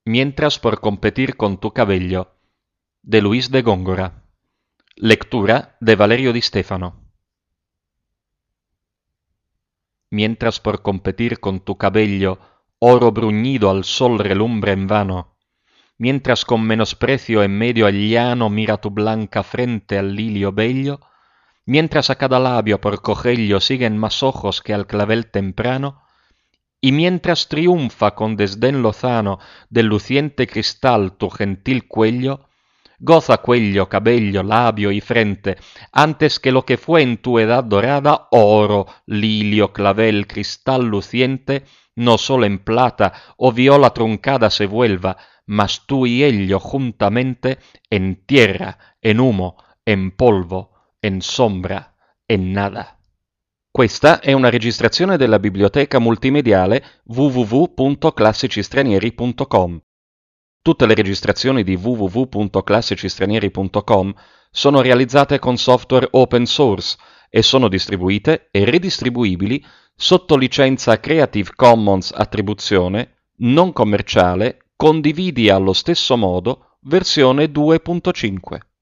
Mientras por competir con tu cabello, de Luis de Góngora. Lectura de Valerio Di Stefano. Mientras por competir con tu cabello, oro bruñido al sol relumbra en vano, mientras con menosprecio en medio al llano mira tu blanca frente al lilio bello, mientras a cada labio por cogello siguen más ojos que al clavel temprano, y mientras triunfa con desdén lozano del luciente cristal tu gentil cuello, goza cuello, cabello, labio y frente, antes que lo que fue en tu edad dorada, oro, lilio, clavel, cristal luciente, no solo en plata o viola truncada se vuelva, mas tú y ello juntamente en tierra, en humo, en polvo, en sombra, en nada. Questa è una registrazione della biblioteca multimediale www.classicistranieri.com. Tutte le registrazioni di www.classicistranieri.com sono realizzate con software open source e sono distribuite e redistribuibili sotto licenza Creative Commons Attribuzione non commerciale, condividi allo stesso modo, versione 2.5.